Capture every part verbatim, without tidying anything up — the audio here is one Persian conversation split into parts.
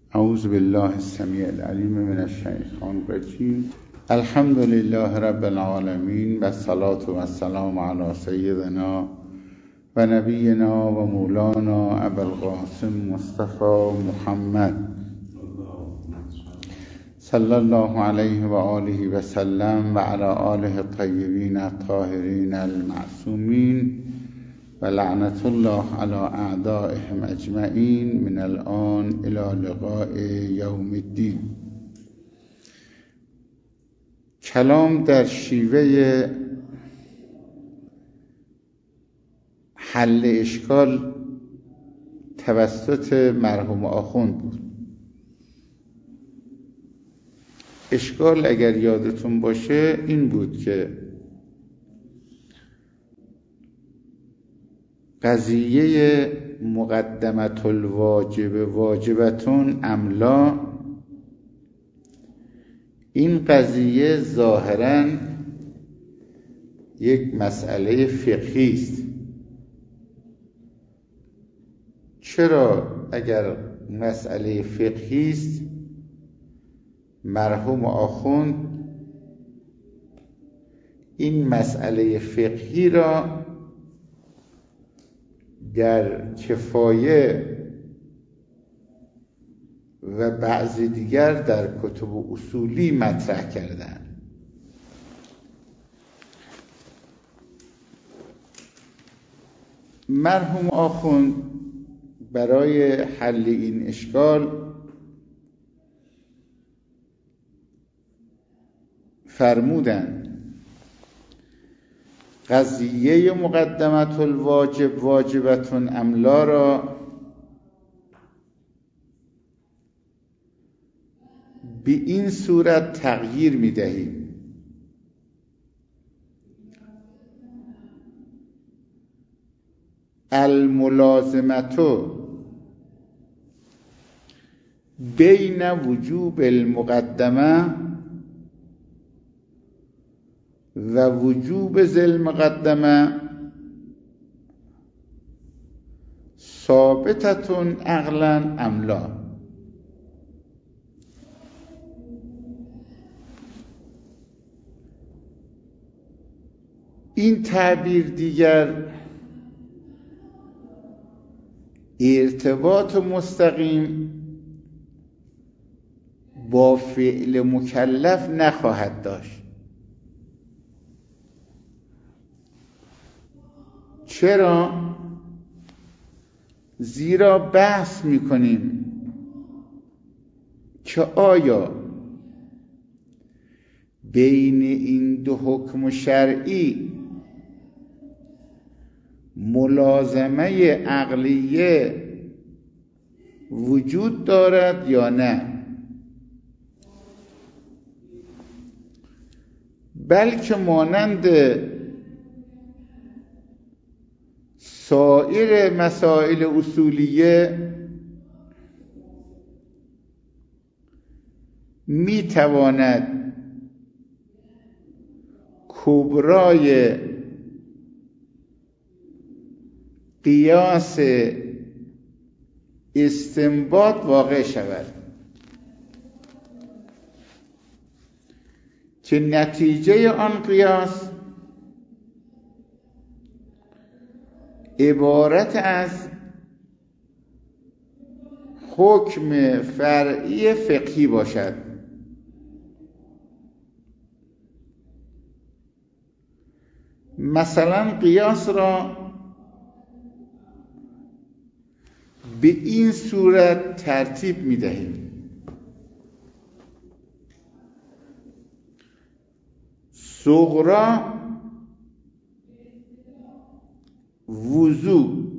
اعوذ بالله السمیع العلیم من الشیطان الرجیم. الحمد لله رب العالمین و الصلاة و السلام علی سیدنا و نبینا و مولانا ابوالقاسم مصطفی محمد صلی الله علیه و آله و سلم و علی آله الطیبین الطاهرین المعصومین و لعنت الله علی اعدائهم اجمعین من الان الی لقاء یوم الدین. کلام در شیوه حل اشکال توسط مرحوم آخوند بود. اشکال اگر یادتون باشه این بود که قضیه مقدمت الواجب واجبتون املا، این قضیه ظاهراً یک مسئله فقهی است. چرا اگر مسئله فقهی است مرحوم آخوند این مسئله فقهی را در کفایه و بعضی دیگر در کتب اصولی مطرح کردن. مرحوم آخوند برای حل این اشکال فرمودند قضیه مقدمت الواجب واجبتون املا را به این صورت تغییر می دهیم: الملازمتو بین وجوب المقدمه و وجوب ذی المقدمه ثابتتون عقلا املا. این تعبیر دیگر ارتباط مستقیم با فعل مکلف نخواهد داشت. چرا؟ زیرا بحث می‌کنیم که آیا بین این دو حکم شرعی ملازمه عقلیه وجود دارد یا نه، بلکه مانند سایر مسائل اصولیه می تواند کبرای قیاس استنباط واقع شود که نتیجه آن قیاس عبارت از حکم فرعی فقهی باشد. مثلا قیاس را به این صورت ترتیب می دهیم: صغرا وضو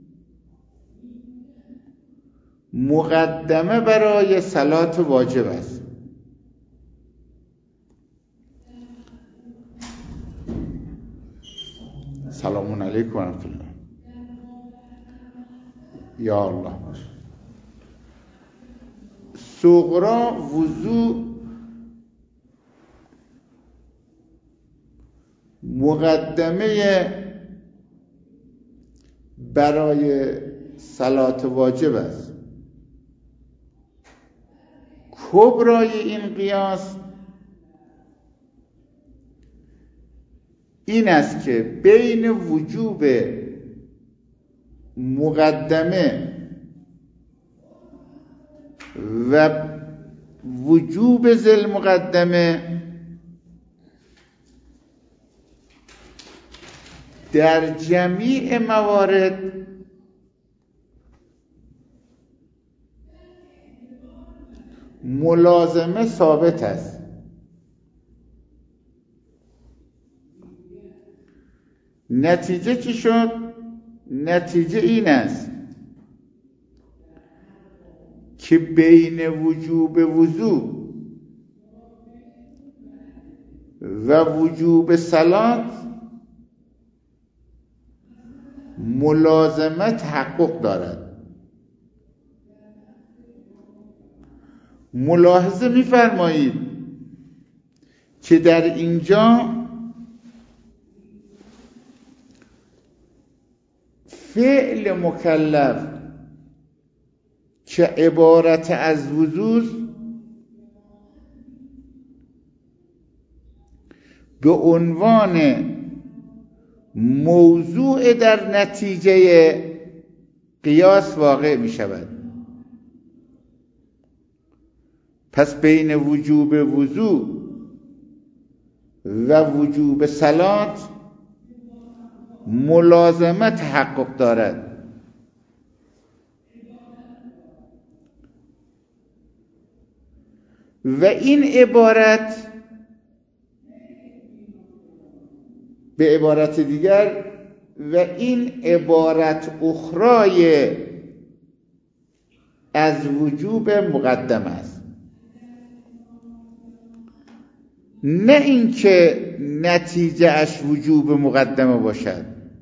مقدمه برای صلات واجب است. سلام علیکم و رحمت الله. یا الله. صغرا وضو مقدمه برای صلات واجب است. کبرای این قیاس این است که بین وجوب مقدمه و وجوب ذی مقدمه در جمیع موارد ملازمه ثابت است. نتیجه چی شد؟ نتیجه این است که بین وجوب وضو و وجوب صلات ملازمه تحقق دارد. ملاحظه می‌فرمایید که در اینجا فعل مکلف که عبارت از وضو به عنوان موضوع در نتیجه قیاس واقع می شود. پس بین وجوب وضو و وجوب صلات ملازمه تحقق دارد. و این عبارت به عبارت دیگر و این عبارت اخرای از وجوب مقدم است، نه اینکه نتیجه اش وجوب مقدمه باشد.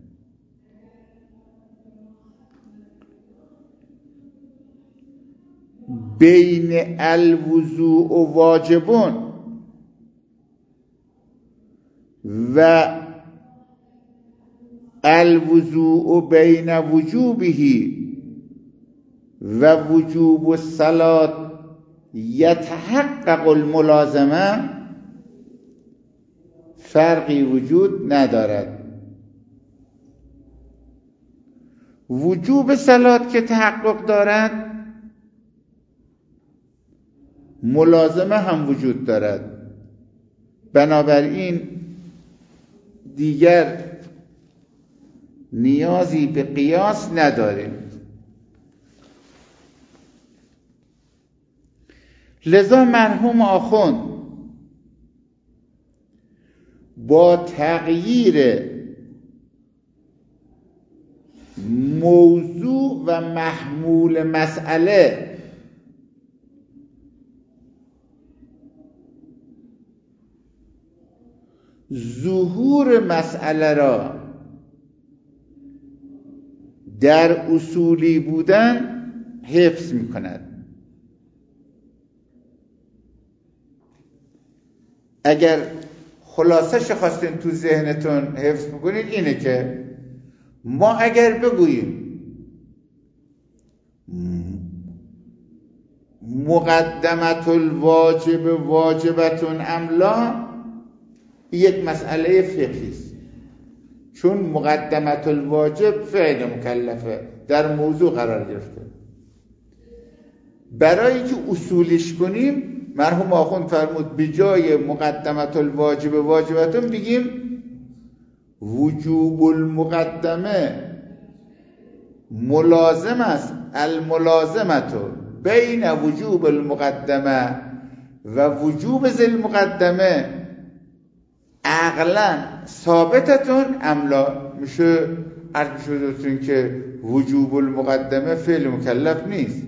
بین الوضوء و واجبون و الوضوء بین وجوبه و وجوب الصلاة یتحقق الملازمه فرقی وجود ندارد. وجوب صلات که تحقق دارد ملازمه هم وجود دارد. بنابراین دیگر نیازی به قیاس نداریم. لذا مرحوم آخوند با تغییر موضوع و محمول مسئله ظهور مسئله را در اصولی بودن حفظ می کند. اگر خلاصش خواستین تو ذهنتون حفظ بکنید اینه که ما اگر بگوییم مقدمت الواجب واجبتون املا، یک مسئله فقهی است، چون مقدمت الواجب فعل مکلفه در موضوع قرار گرفته. برای که اصولش کنیم مرحوم آخوند فرمود به جای مقدمت الواجب واجبتون بگیم وجوب المقدمه ملازم است، الملازمت بین وجوب المقدمه و وجوب ذی المقدمه عقلا ثابتتون املا. میشه عرض شدتون که وجوب المقدمه فعل مکلف نیست،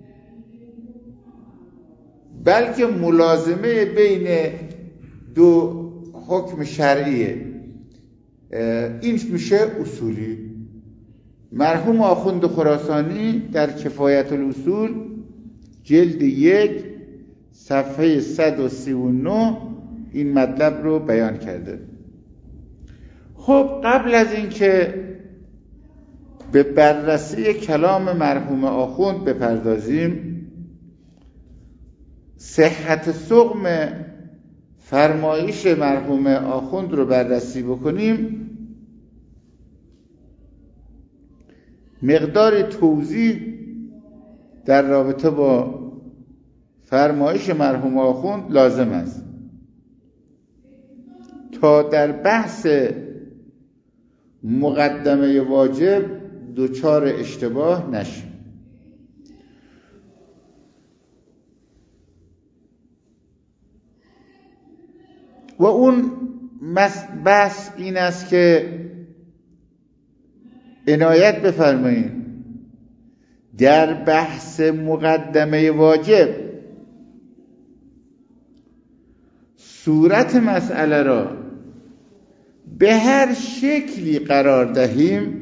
بلکه ملازمه بین دو حکم شرعیه. این میشه اصولی. مرحوم آخوند خراسانی در کفایت الاصول جلد یک صفحه صد و سی و نه این مطلب رو بیان کرده. خب قبل از اینکه به بررسی کلام مرحوم آخوند بپردازیم، صحت سقم فرمایش مرحوم آخوند رو بررسی بکنیم، مقدار توضیح در رابطه با فرمایش مرحوم آخوند لازم است تا در بحث مقدمه واجب دچار اشتباه نشیم. و اون بحث این است که عنایت بفرمایید در بحث مقدمه واجب صورت مسئله را به هر شکلی قرار دهیم،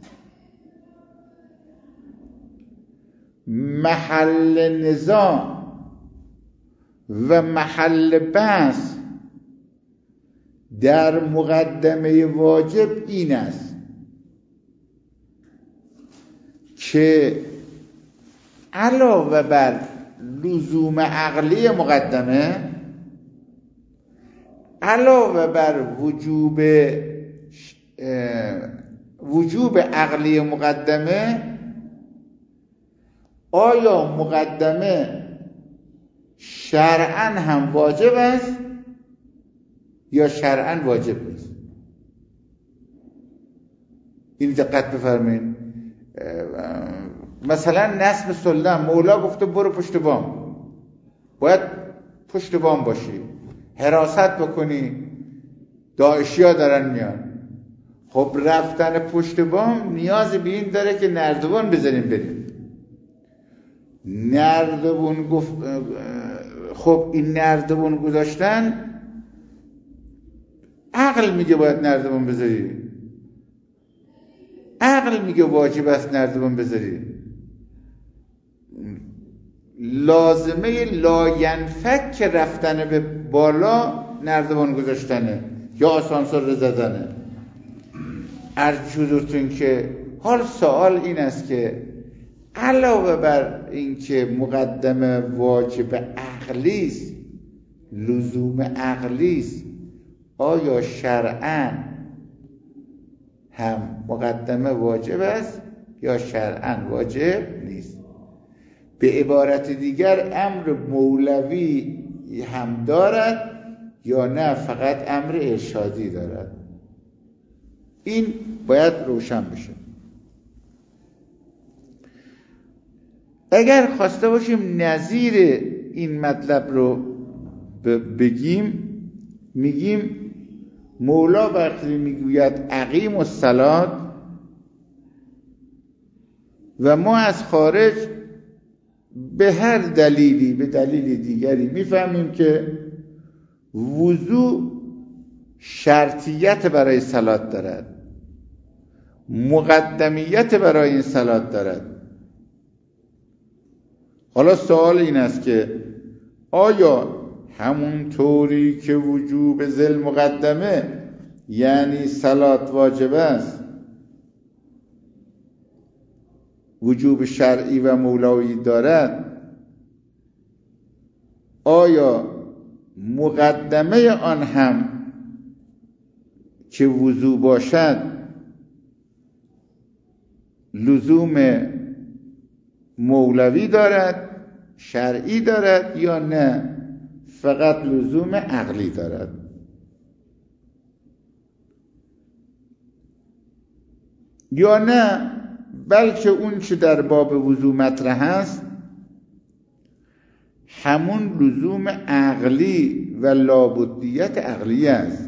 محل نزاع و محل بحث در مقدمه واجب این است که علاوه بر لزوم عقلی مقدمه، علاوه بر وجوب وجوب عقلی مقدمه، آیا مقدمه شرعاً هم واجب است یا شرعاً واجب نیست؟ این دقت بفرمایید. مثلا نصب سلم، مولا گفته برو پشت بام، باید پشت بام باشی، حراست بکنی، داعشیا دارن میان. خب رفتن پشت بام نیاز به این داره که نردبان بزنیم بریم. نردبان گفت خب این نردبان گذاشتن، عقل میگه باید نردبان بذاری، عقل میگه واجب است نردبان بذاری. لازمه لاینفک که رفتن به بالا نردبان گذاشتنه یا آسانسور رو زدنه. عرض حضورتون که حال سوال این است که علاوه بر این که مقدمه واجب عقلی است، لزوم عقلی است، آیا شرعاً هم مقدمه واجب است یا شرعاً واجب نیست؟ به عبارت دیگر امر مولوی هم دارد یا نه فقط امر ارشادی دارد؟ این باید روشن بشه. اگر خواسته باشیم نظیر این مطلب رو بگیم، میگیم مولا وقتی میگوید اقیم الصلاة و ما از خارج به هر دلیلی به دلیل دیگری میفهمیم که وضو شرطیت برای صلات دارد، مقدمیت برای این صلات دارد. حالا سوال این است که آیا همون طوری که وجوب ذل مقدمه یعنی صلات واجب است، وجوب شرعی و مولوی دارد، آیا مقدمه آن هم که وضو باشد لزوم مولوی دارد، شرعی دارد، یا نه فقط لزوم عقلی دارد؟ یا نه بلکه اون چه در باب وضو مطرح است همون لزوم عقلی و لابدیت عقلی است.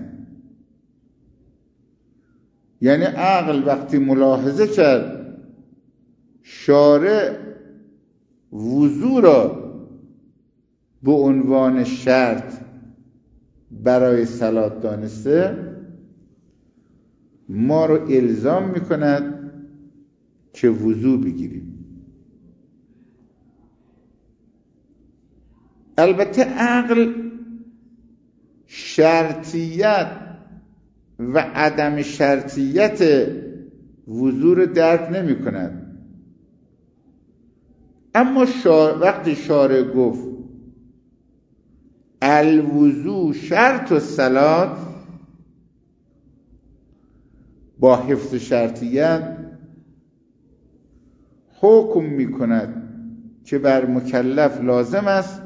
یعنی عقل وقتی ملاحظه کرد شارع وضو را به عنوان شرط برای صلات دانسته، ما رو الزام میکند که وضو بگیریم. البته عقل شرطیت و عدم شرطیت وضو رو درک نمی کند، اما شار... وقتی شارع گفت الوضو شرط الصلات با حفظ شرطیت حکم می کند که بر مکلف لازم است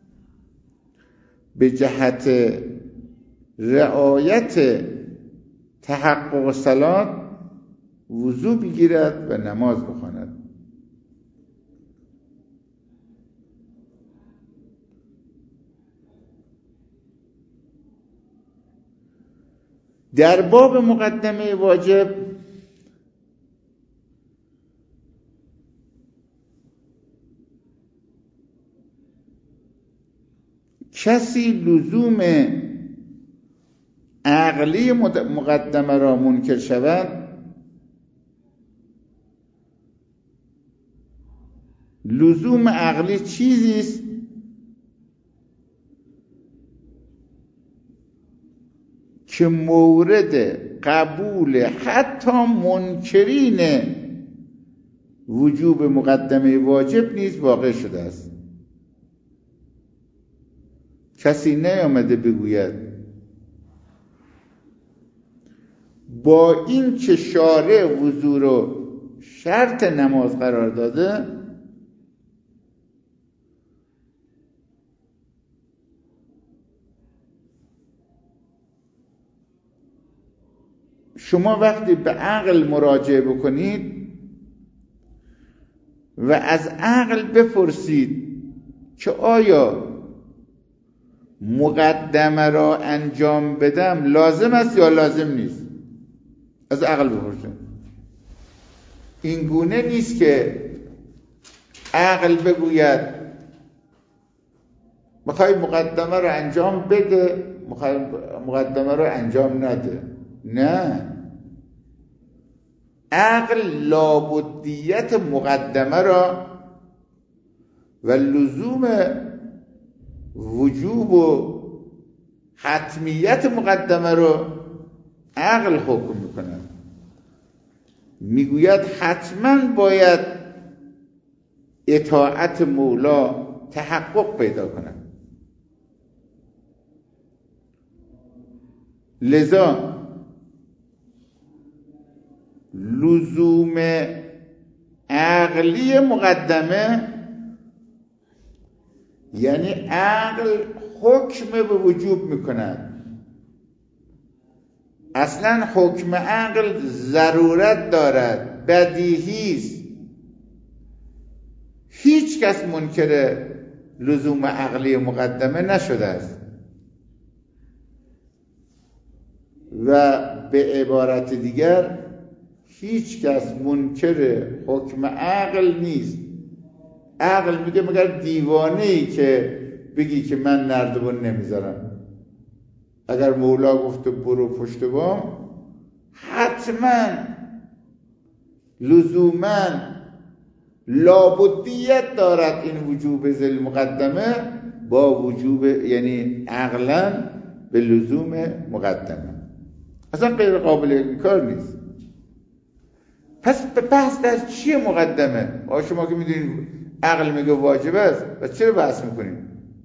به جهت رعایت تحقق صلات وضو بگیرد و نماز بخواند. در باب مقدمه واجب کسی لزوم عقلی مقدمه را منکر شود، لزوم عقلی چیزی است که مورد قبول حتی منکرین وجوب مقدمه واجب نیز واقع شده است. کسی نیامده بگوید با این که شارع وضو رو شرط نماز قرار داده، شما وقتی به عقل مراجعه بکنید و از عقل بپرسید که آیا مقدمه را انجام بدم لازم است یا لازم نیست، از عقل بپرسید. این گونه نیست که عقل بگوید میخوای مقدمه را انجام بده، میخوای مقدمه را انجام نده. نه، عقل لابدیت مقدمه را و لزوم وجوب و حتمیت مقدمه رو عقل حکم میکنه، میگوید حتما باید اطاعت مولا تحقق پیدا کنه. لذا لزوم عقلی مقدمه یعنی عقل حکم به وجوب میکند. اصلا حکم عقل ضرورت دارد، بدیهی است. هیچ کس منکر لزوم عقلی مقدمه نشده است و به عبارت دیگر هیچ کس منکر حکم عقل نیست. عقل میگه مگر دیوانه‌ای که بگی که من نردبان نمیذارم. اگر مولا گفته برو پشت بام، حتما لزوما لابدیت دارد این وجوب ذل مقدمه با وجوب، یعنی عقلا به لزوم مقدمه، اصلا غیر قابل انکار نیست. پس به بحث در چیه مقدمه؟ آ شما که میدونید عقل میگه واجب است و چرا بحث میکنیم؟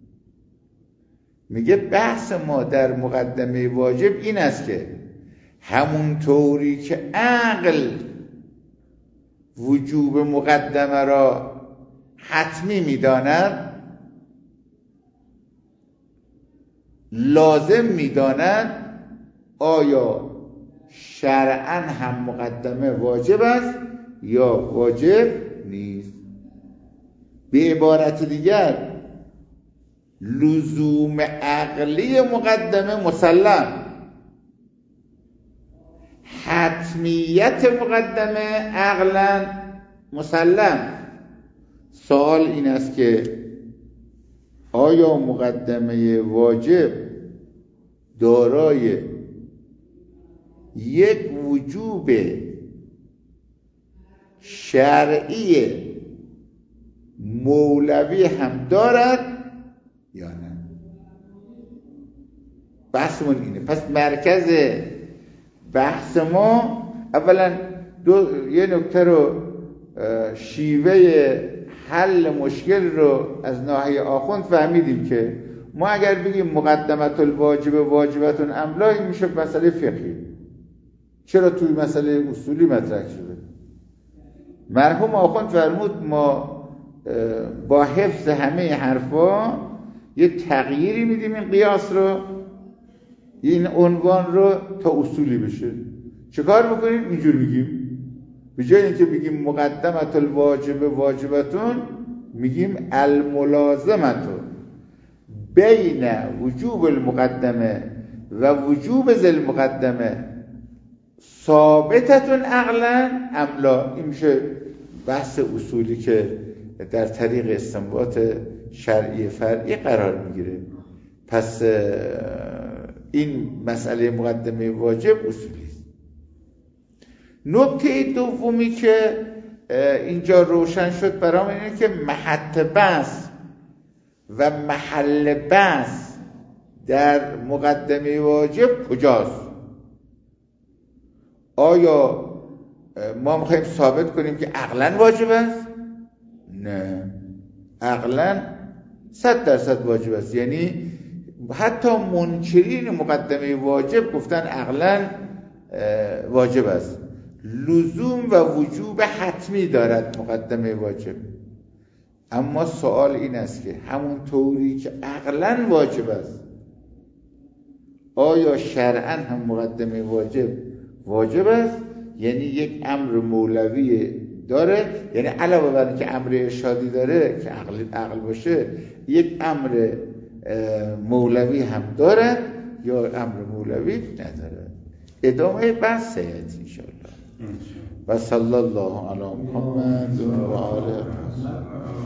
میگه بحث ما در مقدمه واجب این است که همون طوری که عقل وجوب مقدمه را حتمی میداند، لازم میداند، آیا شرعاً هم مقدمه واجب است یا واجب نیست؟ به عبارت دیگر لزوم عقلی مقدمه مسلم، حتمیت مقدمه عقلا مسلم. سوال این است که آیا مقدمه واجب دارای یک وجوب شرعی مولوی هم دارد یا نه؟ بحثمون اینه. پس مرکز بحث ما اولا دو یه نکته رو، شیوه حل مشکل رو از ناحیه آخوند فهمیدیم که ما اگر بگیم مقدمت الواجب واجبتون املا، این میشه مسئله فقهی. چرا توی مسئله اصولی مطرح شده؟ مرحوم آخوند فرمود ما با حفظ همه حرفا یه تغییری میدیم این قیاس رو، این عنوان رو تا اصولی بشه. چه کار بکنیم؟ اینجور میگیم به جای اینکه بگیم مقدمت الواجب واجبتون، میگیم الملازمتون بین وجوب المقدمه و وجوب ذی المقدمه ثابتتون عقلا املا. این میشه بحث اصولی که در طریق استنباط شرعی فرعی قرار میگیره. پس این مسئله مقدمه واجب اصولی است. نکته دومی که اینجا روشن شد برام اینه که محط بحث و محل بحث در مقدمه واجب کجاست؟ آیا ما میخوایم ثابت کنیم که عقلاً واجب است؟ نه، عقلاً صد درصد واجب است. یعنی حتی منکرین مقدمه واجب گفتن عقلاً واجب است. لزوم و وجوب حتمی دارد مقدمه واجب. اما سوال این است که همون طوری که عقلاً واجب است، آیا شرعاً هم مقدمه واجب واجب است؟ یعنی یک امر مولوی داره، یعنی علاوه بر اینکه امر ارشادی داره که عقل عقل باشه، یک امر مولوی هم داره یا امر مولوی نداره. ادامه بحث سیاتی ان شاء الله. و صلی الله علی محمد و آله